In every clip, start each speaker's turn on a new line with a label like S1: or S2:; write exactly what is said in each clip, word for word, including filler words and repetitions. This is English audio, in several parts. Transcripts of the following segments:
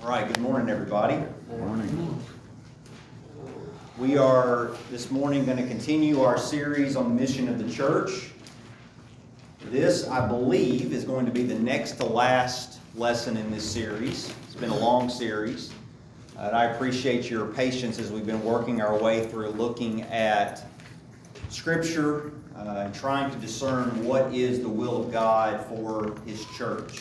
S1: All right, good morning, everybody.
S2: Good morning.
S1: We are this morning going to continue our series on the mission of the church. This, I believe, is going to be the next to last lesson in this series. It's been a long series. Uh, and I appreciate your patience as we've been working our way through looking at Scripture uh, and trying to discern what is the will of God for His church.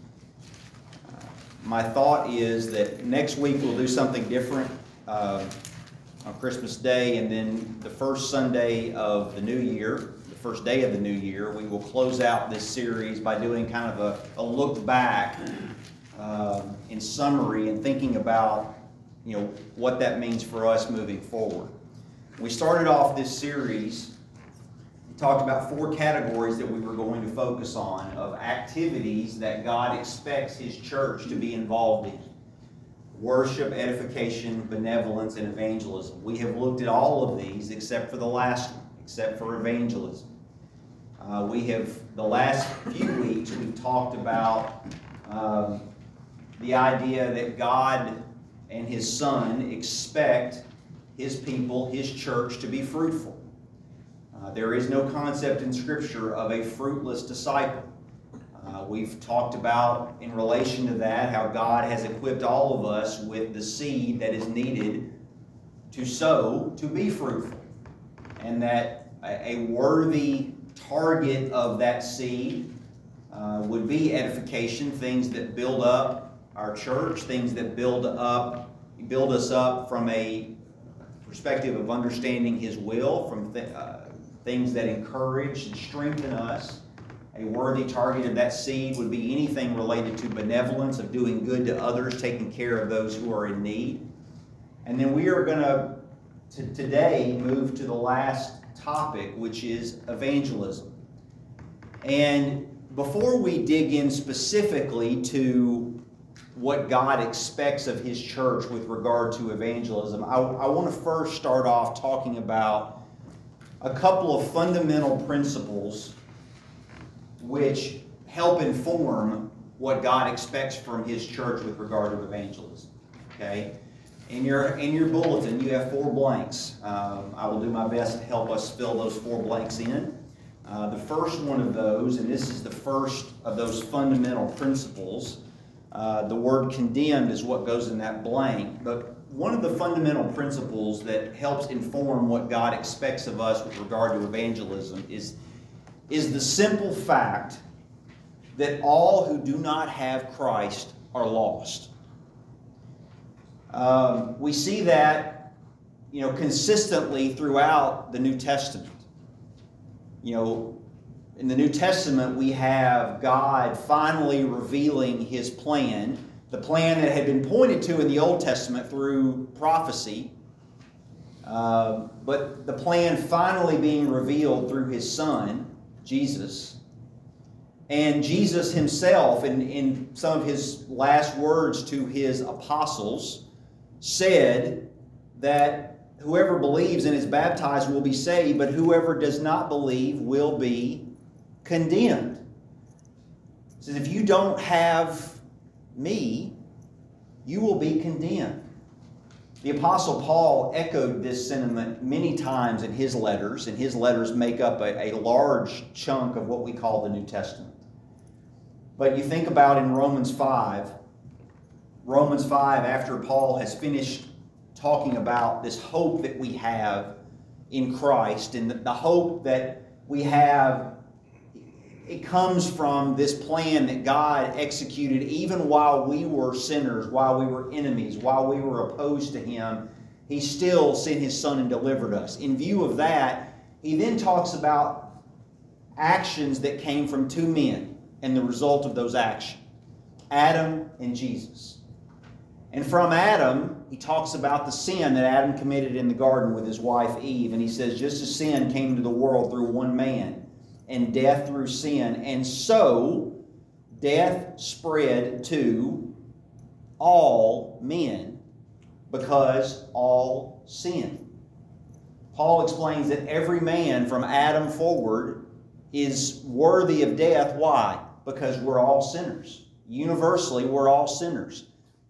S1: My thought is that next week we'll do something different uh, on Christmas Day, and then the first Sunday of the new year, the first day of the new year, we will close out this series by doing kind of a, a look back uh, in summary and thinking about, you know, what that means for us moving forward. We started off this series, we talked about four categories that we were going to focus on of activities that God expects His church to be involved in. Worship, edification, benevolence, and evangelism. We have looked at all of these except for the last one, except for evangelism. Uh, we have, the last few weeks, we've talked about um, the idea that God and His Son expect His people, His church, to be fruitful. Uh, there is no concept in Scripture of a fruitless disciple. Uh, we've talked about, in relation to that, how God has equipped all of us with the seed that is needed to sow to be fruitful. And that a, a worthy target of that seed uh, would be edification, things that build up our church, things that build up, build us up from a perspective of understanding His will, from th- uh, things that encourage and strengthen us. A worthy target of that seed would be anything related to benevolence, of doing good to others, taking care of those who are in need. And then we are going to, to today move to the last topic, which is evangelism. And before we dig in specifically to what God expects of His church with regard to evangelism, I, I want to first start off talking about a couple of fundamental principles which help inform what God expects from His church with regard to evangelism. Okay? In your, in your bulletin, you have four blanks. Um, I will do my best to help us fill those four blanks in. Uh, the first one of those, and this is the first of those fundamental principles, uh, the word condemned is what goes in that blank. But one of the fundamental principles that helps inform what God expects of us with regard to evangelism is is the simple fact that all who do not have Christ are lost. Um, we see that, you know, consistently throughout the New Testament. You know, in the New Testament we have God finally revealing His plan, the plan that had been pointed to in the Old Testament through prophecy, uh, but the plan finally being revealed through His Son, Jesus. And Jesus Himself, in, in some of His last words to His apostles, said that whoever believes and is baptized will be saved, but whoever does not believe will be condemned. He says, if you don't have me, you will be condemned. The Apostle Paul echoed this sentiment many times in his letters, and his letters make up a, a large chunk of what we call the New Testament. But you think about in Romans five, Romans five, after Paul has finished talking about this hope that we have in Christ, and the, the hope that we have, it comes from this plan that God executed even while we were sinners, while we were enemies, while we were opposed to Him. He still sent His Son and delivered us. In view of that, he then talks about actions that came from two men and the result of those actions, Adam and Jesus. And from Adam, he talks about the sin that Adam committed in the garden with his wife Eve. And he says, just as sin came into the world through one man, and death through sin, and so death spread to all men because all sin. Paul explains that every man from Adam forward is worthy of death. Why? Because we're all sinners. Universally, we're all sinners.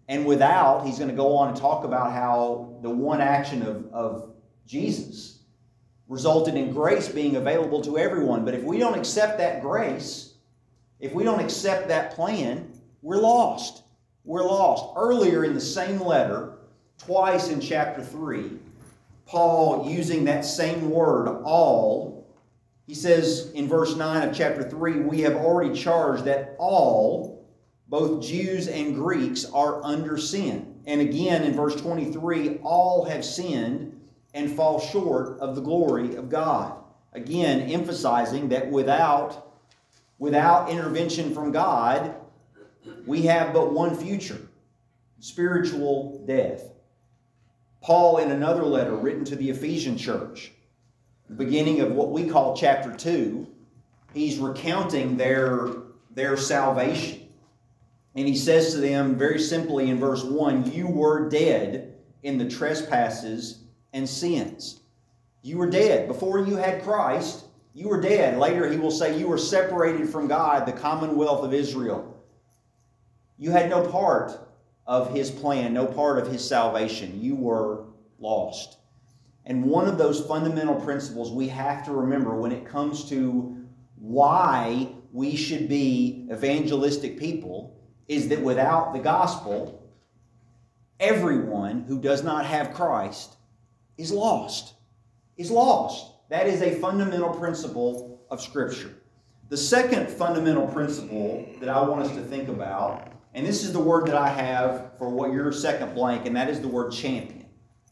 S1: And without, he's going to go on and talk about how the one action of, of Jesus resulted in grace being available to everyone. But if we don't accept that grace, if we don't accept that plan, we're lost. We're lost. Earlier in the same letter, twice in chapter three, Paul, using that same word, all, he says in verse nine of chapter three, we have already charged that all, both Jews and Greeks, are under sin. And again in verse twenty-three, all have sinned and fall short of the glory of God. Again, emphasizing that without, without intervention from God, we have but one future, spiritual death. Paul, in another letter written to the Ephesian church, the beginning of what we call chapter two, he's recounting their, their salvation. And he says to them very simply in verse one, you were dead in the trespasses and sins. You were dead. Before you had Christ, you were dead. Later he will say you were separated from God, the commonwealth of Israel. You had no part of his plan, no part of his salvation. You were lost. And one of those fundamental principles we have to remember when it comes to why we should be evangelistic people is that without the gospel, everyone who does not have Christ is lost. Is lost. That is a fundamental principle of Scripture. The second fundamental principle that I want us to think about, and this is the word that I have for what your second blank, and that is the word champion.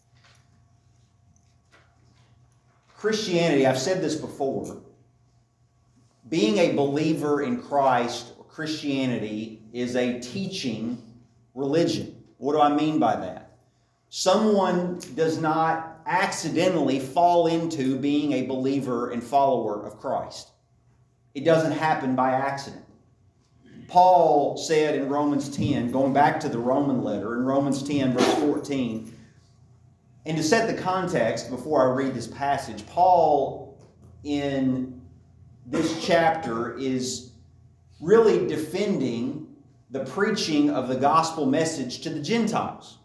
S1: Christianity, I've said this before, being a believer in Christ, or Christianity, is a teaching religion. What do I mean by that? Someone does not accidentally fall into being a believer and follower of Christ. It doesn't happen by accident. Paul said in Romans ten, going back to the Roman letter, in Romans ten, verse fourteen, and to set the context before I read this passage, Paul in this chapter is really defending the preaching of the gospel message to the Gentiles.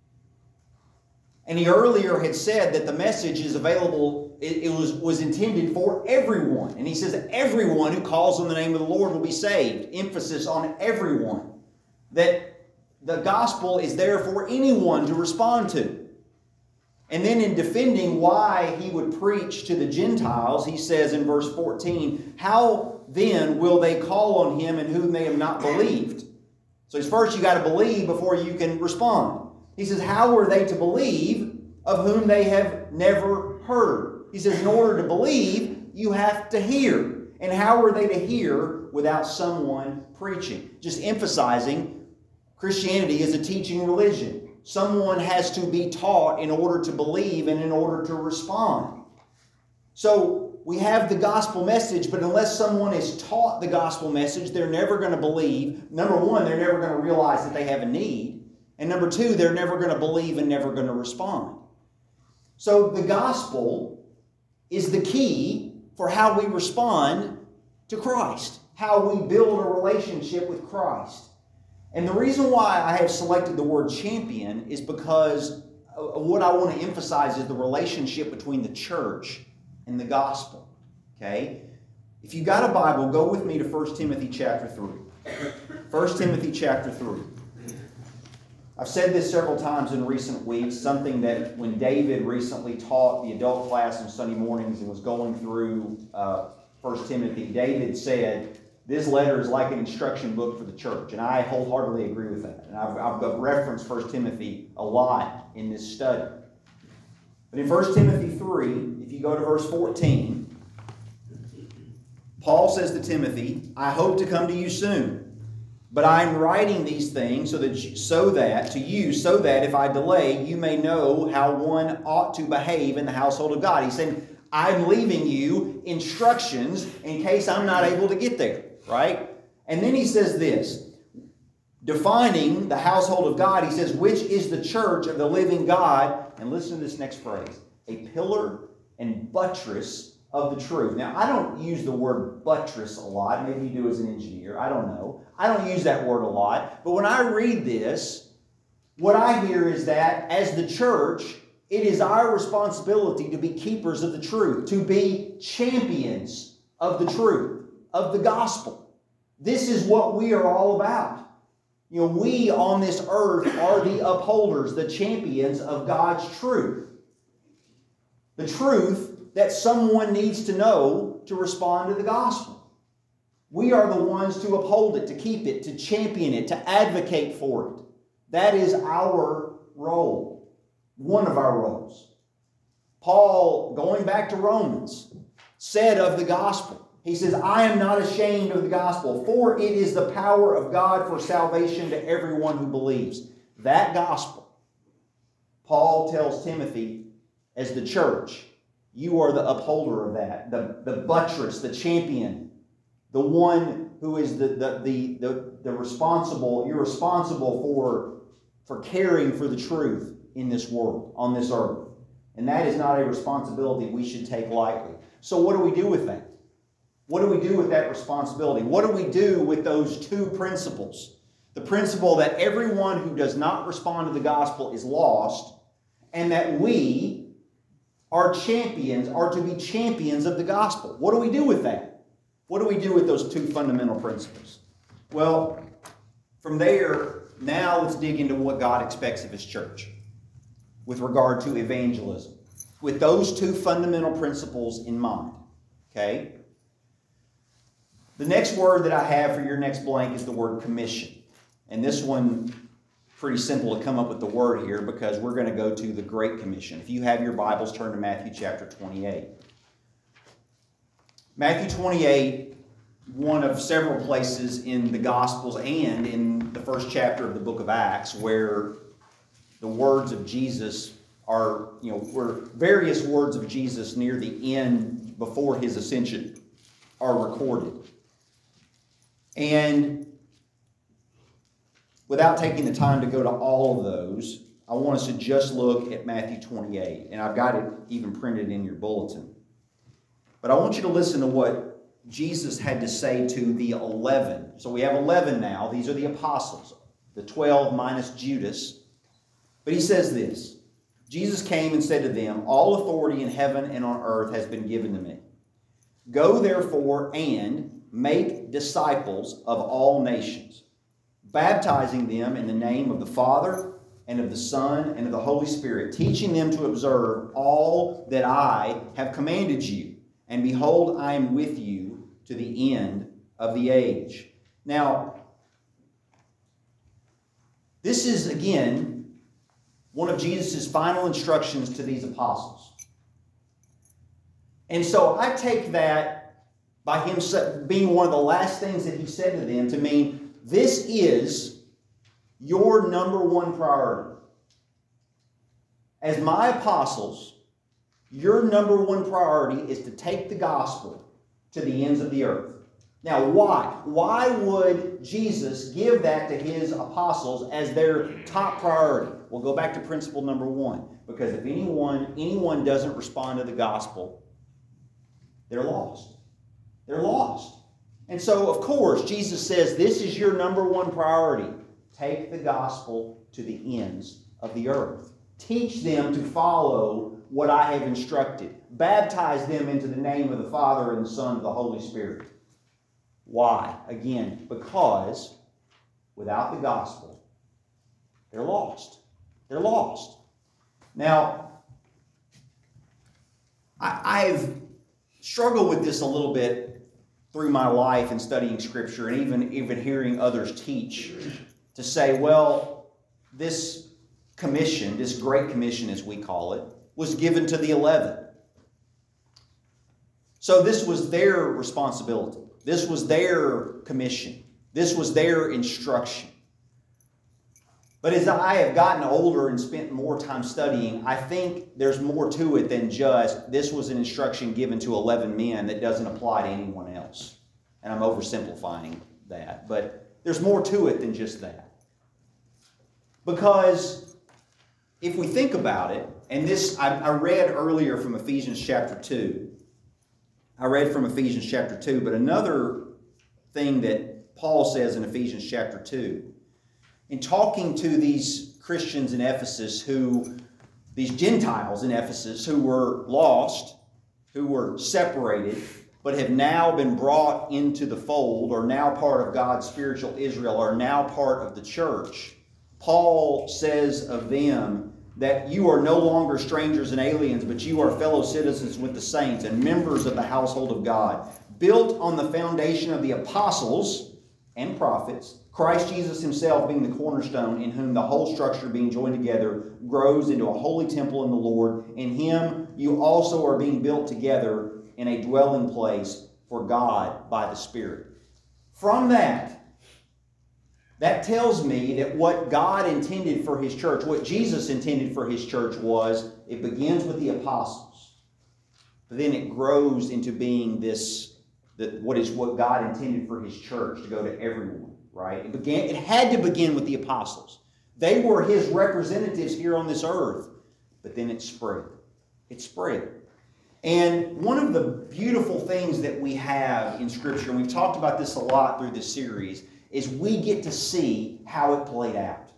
S1: And he earlier had said that the message is available, it, it was, was intended for everyone. And he says that everyone who calls on the name of the Lord will be saved. Emphasis on everyone. That the gospel is there for anyone to respond to. And then in defending why he would preach to the Gentiles, he says in verse fourteen, how then will they call on him in whom they have not believed? So first you got to believe before you can respond. He says, how are they to believe of whom they have never heard? He says, in order to believe, you have to hear. And how are they to hear without someone preaching? Just emphasizing, Christianity is a teaching religion. Someone has to be taught in order to believe and in order to respond. So we have the gospel message, but unless someone is taught the gospel message, they're never going to believe. Number one, they're never going to realize that they have a need. And number two, they're never going to believe and never going to respond. So the gospel is the key for how we respond to Christ, how we build a relationship with Christ. And the reason why I have selected the word champion is because what I want to emphasize is the relationship between the church and the gospel. Okay? If you got a Bible, go with me to First Timothy chapter three. First Timothy chapter three. I've said this several times in recent weeks, something that when David recently taught the adult class on Sunday mornings and was going through uh, First Timothy, David said, this letter is like an instruction book for the church. And I wholeheartedly agree with that. And I've, I've referenced First Timothy a lot in this study. But in First Timothy three, if you go to verse fourteen, Paul says to Timothy, I hope to come to you soon. But I am writing these things so that, you, so that to you, so that if I delay, you may know how one ought to behave in the household of God. He's saying, I'm leaving you instructions in case I'm not able to get there, right? And then he says this, defining the household of God, he says, which is the church of the living God. And listen to this next phrase, a pillar and buttress of the truth. Now, I don't use the word buttress a lot. Maybe you do as an engineer. I don't know. I don't use that word a lot. But when I read this, what I hear is that as the church, it is our responsibility to be keepers of the truth, to be champions of the truth, of the gospel. This is what we are all about. You know, we on this earth are the upholders, the champions of God's truth. The truth that someone needs to know to respond to the gospel. We are the ones to uphold it, to keep it, to champion it, to advocate for it. That is our role, one of our roles. Paul, going back to Romans, said of the gospel, he says, I am not ashamed of the gospel, for it is the power of God for salvation to everyone who believes. That gospel, Paul tells Timothy, as the church, you are the upholder of that, the, the buttress, the champion, the one who is the, the, the, the, the responsible, you're responsible for, for caring for the truth in this world, on this earth. And that is not a responsibility we should take lightly. So what do we do with that? What do we do with that responsibility? What do we do with those two principles? The principle that everyone who does not respond to the gospel is lost, and that we are champions, are to be champions of the gospel. What do we do with that? What do we do with those two fundamental principles? Well, from there, now let's dig into what God expects of His church with regard to evangelism, with those two fundamental principles in mind. Okay? The next word that I have for your next blank is the word commission. And this one, pretty simple to come up with the word here because we're going to go to the Great Commission. If you have your Bibles, turn to Matthew chapter twenty-eight. Matthew twenty-eight, one of several places in the Gospels and in the first chapter of the book of Acts where the words of Jesus are, you know, where various words of Jesus near the end before His ascension are recorded. And without taking the time to go to all of those, I want us to just look at Matthew twenty-eight. And I've got it even printed in your bulletin. But I want you to listen to what Jesus had to say to the eleven. So we have eleven now. These are the apostles. The twelve minus Judas. But He says this. Jesus came and said to them, all authority in heaven and on earth has been given to me. Go therefore and make disciples of all nations, baptizing them in the name of the Father and of the Son and of the Holy Spirit, teaching them to observe all that I have commanded you. And behold, I am with you to the end of the age. Now, this is, again, one of Jesus' final instructions to these apostles. And so I take that by Him being one of the last things that He said to them to mean this is your number one priority. As my apostles, your number one priority is to take the gospel to the ends of the earth. Now, why? Why would Jesus give that to His apostles as their top priority? We'll go back to principle number one. Because if anyone, anyone doesn't respond to the gospel, they're lost. They're lost. And so, of course, Jesus says this is your number one priority. Take the gospel to the ends of the earth. Teach them to follow what I have instructed. Baptize them into the name of the Father and the Son and the Holy Spirit. Why? Again, because without the gospel, they're lost. They're lost. Now, I, I've struggled with this a little bit through my life in studying Scripture and even, even hearing others teach to say, well, this commission, this Great Commission as we call it, was given to the eleven. So this was their responsibility. This was their commission. This was their instruction. But as I have gotten older and spent more time studying, I think there's more to it than just this was an instruction given to eleven men that doesn't apply to anyone else. And I'm oversimplifying that. But there's more to it than just that. Because if we think about it, and this I, I read earlier from Ephesians chapter two. I read from Ephesians chapter two, but another thing that Paul says in Ephesians chapter two, in talking to these Christians in Ephesus who, these Gentiles in Ephesus who were lost, who were separated, but have now been brought into the fold, are now part of God's spiritual Israel, are now part of the church. Paul says of them that you are no longer strangers and aliens, but you are fellow citizens with the saints and members of the household of God, built on the foundation of the apostles and prophets, Christ Jesus himself being the cornerstone, in whom the whole structure being joined together grows into a holy temple in the Lord. In him you also are being built together in a dwelling place for God by the Spirit. From that, that tells me that what God intended for his church, what Jesus intended for his church was, it begins with the apostles. But then it grows into being this, that what is what God intended for his church, to go to everyone, right? It began, it had to begin with the apostles. They were his representatives here on this earth. But then it spread. It spread. And one of the beautiful things that we have in Scripture, and we've talked about this a lot through this series, is we get to see how it played out.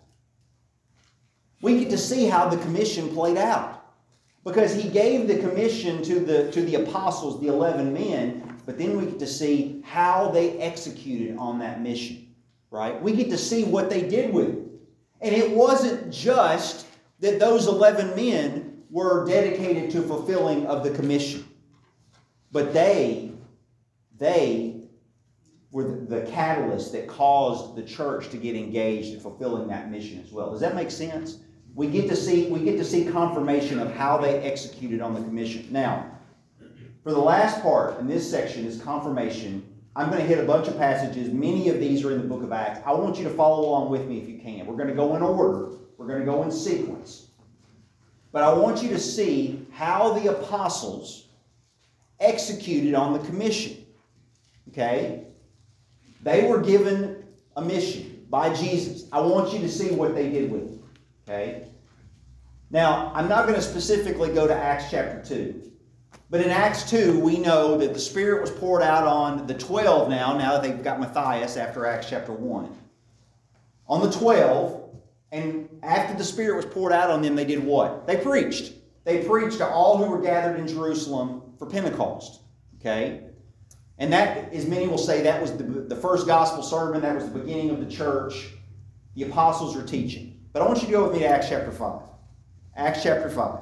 S1: We get to see how the commission played out. Because he gave the commission to the, to the apostles, the eleven men, but then we get to see how they executed on that mission. Right? We get to see what they did with it. And it wasn't just that those eleven men were dedicated to fulfilling of the commission. But they, they were the, the catalyst that caused the church to get engaged in fulfilling that mission as well. Does that make sense? We get to see, we get to see confirmation of how they executed on the commission. Now, for the last part in this section is confirmation. I'm going to hit a bunch of passages. Many of these are in the book of Acts. I want you to follow along with me if you can. We're going to go in order. We're going to go in sequence. But I want you to see how the apostles executed on the commission. Okay? They were given a mission by Jesus. I want you to see what they did with it. Okay? Now, I'm not going to specifically go to Acts chapter two. But in Acts two, we know that the Spirit was poured out on the twelve now, now that they've got Matthias after Acts chapter one. On the twelve, and after the Spirit was poured out on them, they did what? They preached. They preached to all who were gathered in Jerusalem for Pentecost. Okay? And that, as many will say, that was the, the first gospel sermon. That was the beginning of the church. The apostles were teaching. But I want you to go with me to Acts chapter five. Acts chapter five.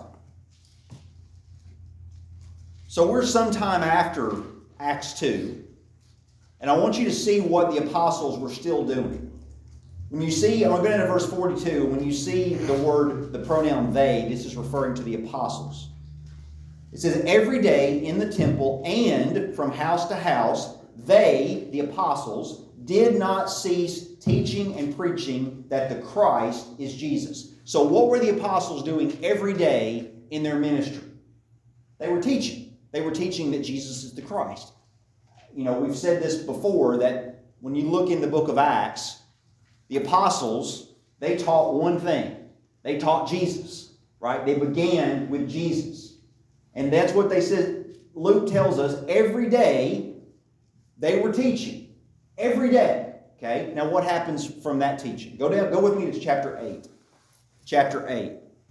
S1: So we're sometime after Acts two. And I want you to see what the apostles were still doing. When you see, I'm going to verse forty-two, when you see the word, the pronoun they, this is referring to the apostles. It says, every day in the temple and from house to house, they, the apostles, did not cease teaching and preaching that the Christ is Jesus. So what were the apostles doing every day in their ministry? They were teaching. They were teaching that Jesus is the Christ. You know, we've said this before, that when you look in the book of Acts, the apostles, they taught one thing. They taught Jesus, right? They began with Jesus. And that's what they said. Luke tells us every day they were teaching. Every day. Okay? Now what happens from that teaching? Go down, go with me to chapter eight. Chapter eight.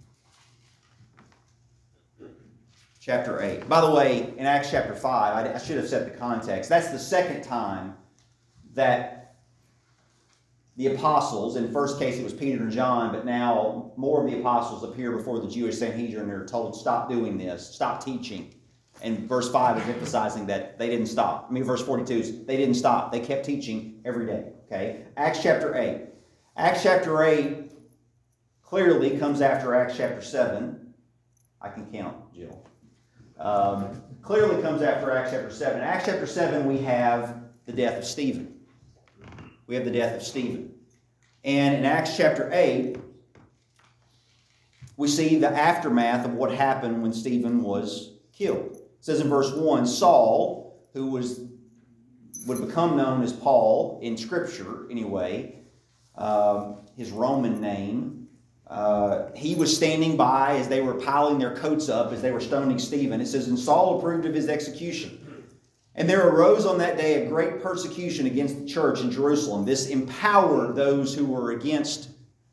S1: Chapter eight. By the way, in Acts chapter five, I, I should have set the context. That's the second time that the apostles, in the first case it was Peter and John, but now more of the apostles appear before the Jewish Sanhedrin and they're told, stop doing this, stop teaching. And verse five is emphasizing that they didn't stop. I mean, verse forty-two is they didn't stop. They kept teaching every day. Okay? Acts chapter eight. Acts chapter eight clearly comes after Acts chapter seven. I can count, Jill. Um, clearly comes after Acts chapter seven. In Acts chapter seven, we have the death of Stephen. We have the death of Stephen. And in Acts chapter eight, we see the aftermath of what happened when Stephen was killed. It says in verse one, Saul, who was would become known as Paul in Scripture anyway, um, his Roman name, uh, he was standing by as they were piling their coats up, as they were stoning Stephen. It says, and Saul approved of his execution. And there arose on that day a great persecution against the church in Jerusalem. This empowered those who were against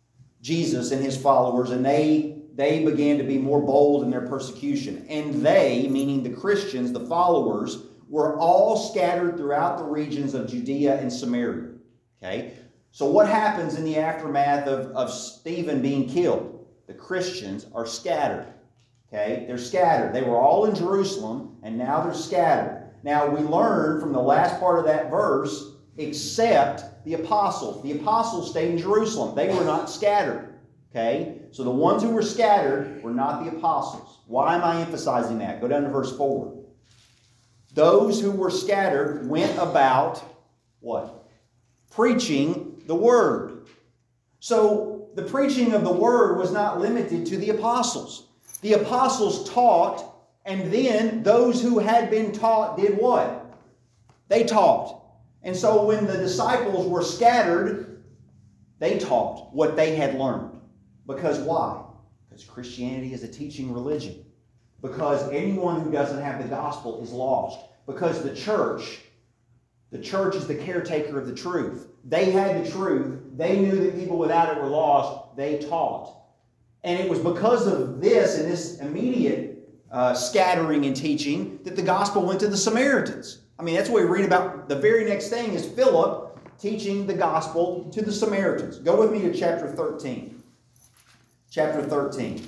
S1: Jesus and his followers, and they they began to be more bold in their persecution. And they, meaning the Christians, the followers, were all scattered throughout the regions of Judea and Samaria. Okay? So what happens in the aftermath of, of Stephen being killed? The Christians are scattered. Okay? They're scattered. They were all in Jerusalem, and now they're scattered. Now we learn from the last part of that verse, except the apostles. The apostles stayed in Jerusalem. They were not scattered. Okay? So the ones who were scattered were not the apostles. Why am I emphasizing that? Go down to verse four. Those who were scattered went about, what? Preaching the word. So the preaching of the word was not limited to the apostles. The apostles taught, and then those who had been taught did what? They taught. And so when the disciples were scattered, they taught what they had learned. Because why? Because Christianity is a teaching religion. Because anyone who doesn't have the gospel is lost. Because the church, the church is the caretaker of the truth. They had the truth. They knew that people without it were lost. They taught. And it was because of this and this immediate uh, scattering and teaching that the gospel went to the Samaritans. I mean, that's what we read about. The very next thing is Philip teaching the gospel to the Samaritans. Go with me to chapter thirteen. Chapter thirteen.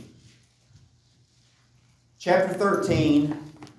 S1: Chapter thirteen,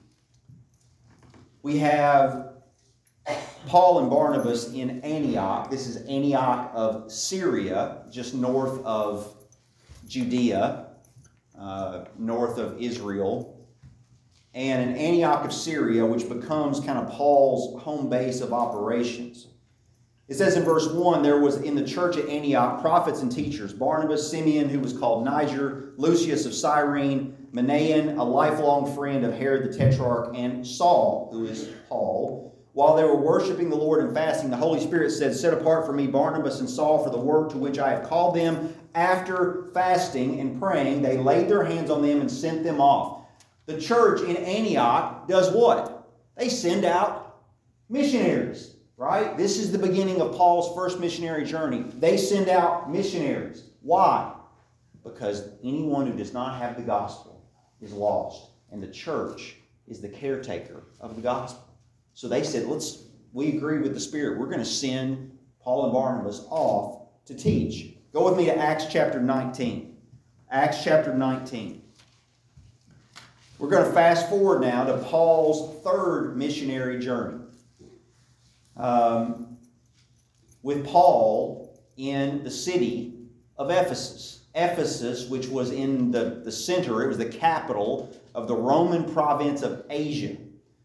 S1: we have Paul and Barnabas in Antioch. This is Antioch of Syria, just north of Judea, uh, north of Israel. And in Antioch of Syria, which becomes kind of Paul's home base of operations. It says in verse one, there was in the church at Antioch prophets and teachers, Barnabas, Simeon, who was called Niger, Lucius of Cyrene, Manaen, a lifelong friend of Herod the Tetrarch, and Saul, who is Paul. While they were worshiping the Lord and fasting, the Holy Spirit said, set apart for me Barnabas and Saul for the work to which I have called them. After fasting and praying, they laid their hands on them and sent them off. The church in Antioch does what? They send out missionaries. Right? This is the beginning of Paul's first missionary journey. They send out missionaries. Why? Because anyone who does not have the gospel is lost. And the church is the caretaker of the gospel. So they said, let's, we agree with the Spirit. We're going to send Paul and Barnabas off to teach. Go with me to Acts chapter nineteen. Acts chapter nineteen. We're going to fast forward now to Paul's third missionary journey. Um, with Paul in the city of Ephesus. Ephesus, which was in the, the center, it was the capital of the Roman province of Asia.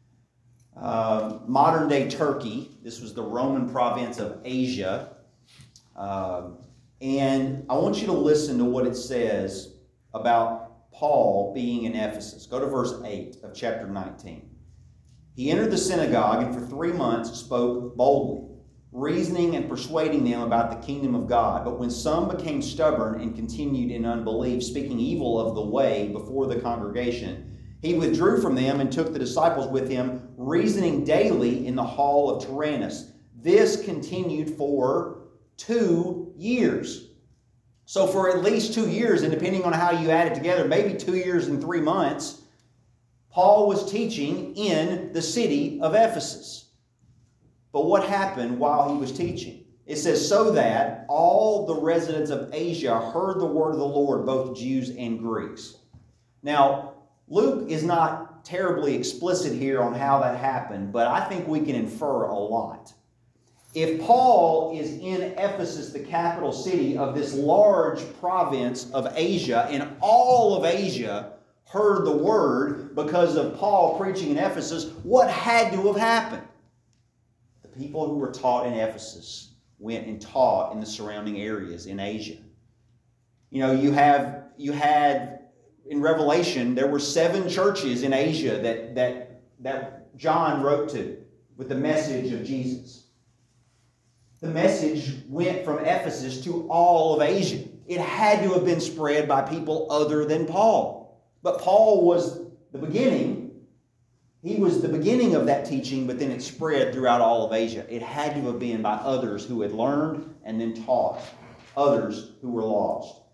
S1: Uh, modern day Turkey, this was the Roman province of Asia. Um, and I want you to listen to what it says about Paul being in Ephesus. Go to verse eight of chapter nineteen. He entered the synagogue and for three months spoke boldly, reasoning and persuading them about the kingdom of God. But when some became stubborn and continued in unbelief, speaking evil of the way before the congregation, he withdrew from them and took the disciples with him, reasoning daily in the hall of Tyrannus. This continued for two years. So for at least two years, and depending on how you add it together, maybe two years and three months, Paul was teaching in the city of Ephesus. But what happened while he was teaching? It says, so that all the residents of Asia heard the word of the Lord, both Jews and Greeks. Now, Luke is not terribly explicit here on how that happened, but I think we can infer a lot. If Paul is in Ephesus, the capital city of this large province of Asia, and all of Asia heard the word because of Paul preaching in Ephesus, what had to have happened? The people who were taught in Ephesus went and taught in the surrounding areas in Asia. You know, you have you had in Revelation, there were seven churches in Asia that that that John wrote to with the message of Jesus. The message went from Ephesus to all of Asia. It had to have been spread by people other than Paul. But Paul was the beginning. He was the beginning of that teaching, but then it spread throughout all of Asia. It had to have been by others who had learned and then taught others who were lost.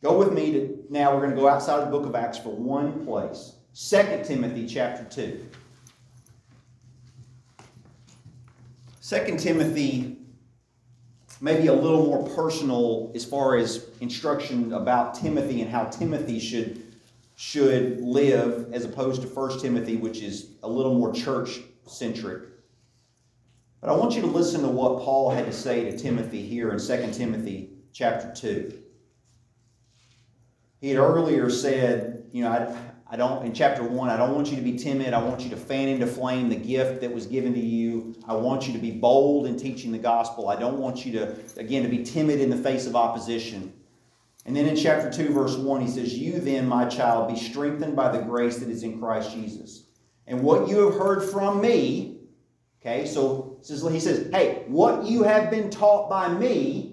S1: Go with me to, now we're going to go outside of the book of Acts for one place. Second Timothy chapter two. Second Timothy may be a little more personal as far as instruction about Timothy and how Timothy should, should live, as opposed to First Timothy, which is a little more church-centric. But I want you to listen to what Paul had to say to Timothy here in Second Timothy chapter two. He had earlier said, you know, I, I don't, in chapter one, I don't want you to be timid. I want you to fan into flame the gift that was given to you. I want you to be bold in teaching the gospel. I don't want you to, again, to be timid in the face of opposition. And then in chapter two, verse one, he says, you then, my child, be strengthened by the grace that is in Christ Jesus. And what you have heard from me, okay, so he says, hey, what you have been taught by me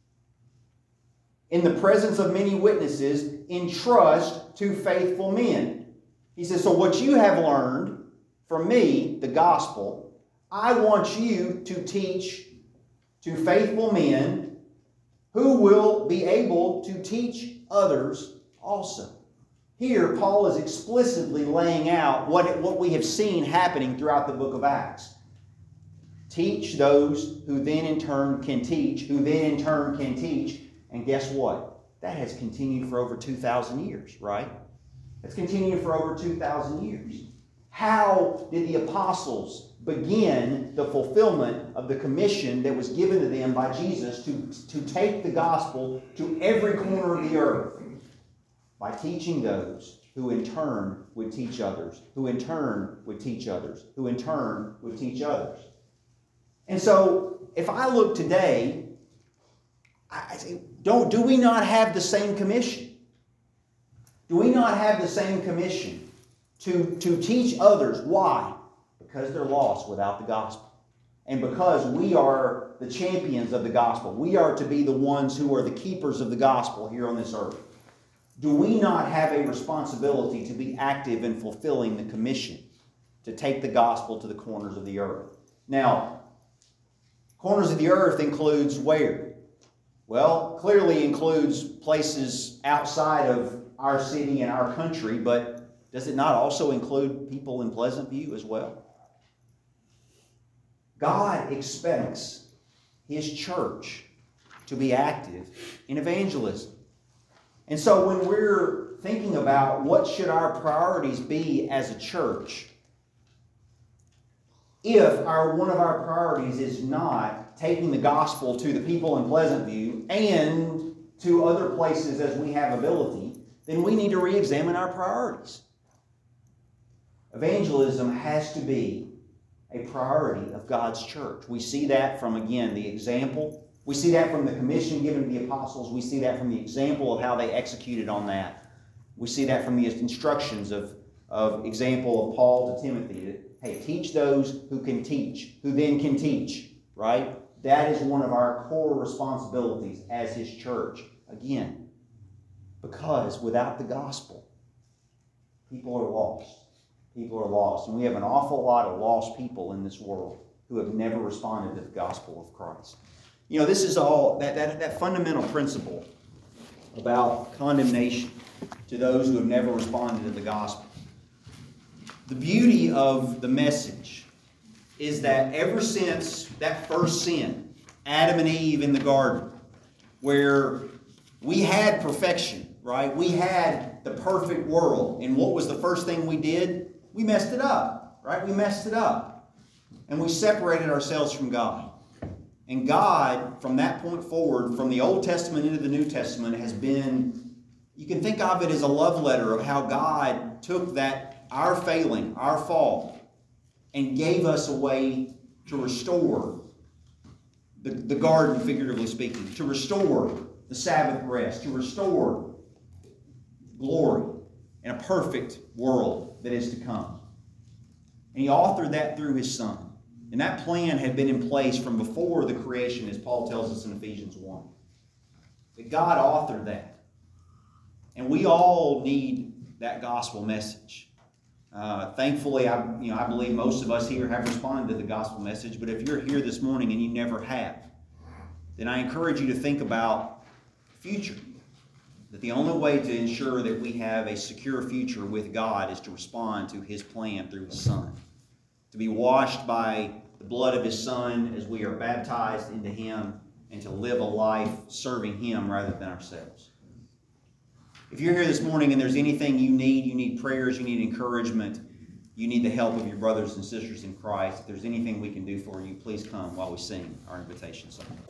S1: in the presence of many witnesses, entrust to faithful men. He says, so what you have learned from me, the gospel, I want you to teach to faithful men who will be able to teach others also. Here, Paul is explicitly laying out what, it, what we have seen happening throughout the book of Acts. Teach those who then in turn can teach, who then in turn can teach. And guess what? That has continued for over two thousand years, right? It's continued for over two thousand years. How did the apostles begin the fulfillment of the commission that was given to them by Jesus to, to take the gospel to every corner of the earth? By teaching those who in turn would teach others, who in turn would teach others, who in turn would teach others. And so, if I look today, I say, don't, do we not have the same commission? Do we not have the same commission to, to teach others? Why? Because they're lost without the gospel. And because we are the champions of the gospel. We are to be the ones who are the keepers of the gospel here on this earth. Do we not have a responsibility to be active in fulfilling the commission to take the gospel to the corners of the earth? Now, corners of the earth includes where? Well, clearly includes places outside of our city and our country, but does it not also include people in Pleasant View as well? God expects His church to be active in evangelism. And so when we're thinking about what should our priorities be as a church, if our one of our priorities is not taking the gospel to the people in Pleasant View and to other places as we have ability, then we need to re-examine our priorities. Evangelism has to be a priority of God's church. We see that from, again, the example. We see that from the commission given to the apostles. We see that from the example of how they executed on that. We see that from the instructions of, of example of Paul to Timothy. Hey, teach those who can teach, who then can teach, right? That is one of our core responsibilities as His church. Again, because without the gospel, people are lost. People are lost. And we have an awful lot of lost people in this world who have never responded to the gospel of Christ. You know, this is all, that, that, that fundamental principle about condemnation to those who have never responded to the gospel. The beauty of the message is that ever since that first sin, Adam and Eve in the garden, where we had perfection, right? We had the perfect world. And what was the first thing we did? We messed it up, right? We messed it up. And we separated ourselves from God. And God, from that point forward, from the Old Testament into the New Testament, has been, you can think of it as a love letter of how God took that, our failing, our fall, and gave us a way to restore the, the garden, figuratively speaking, to restore the Sabbath rest, to restore glory and a perfect world that is to come. And He authored that through His Son. And that plan had been in place from before the creation, as Paul tells us in Ephesians one. But God authored that. And we all need that gospel message. Uh, thankfully, I, you know, I believe most of us here have responded to the gospel message. But if you're here this morning and you never have, then I encourage you to think about the future. The That the only way to ensure that we have a secure future with God is to respond to His plan through His Son. To be washed by the blood of His Son as we are baptized into Him, and to live a life serving Him rather than ourselves. If you're here this morning and there's anything you need, you need prayers, you need encouragement, you need the help of your brothers and sisters in Christ, if there's anything we can do for you, please come while we sing our invitation song.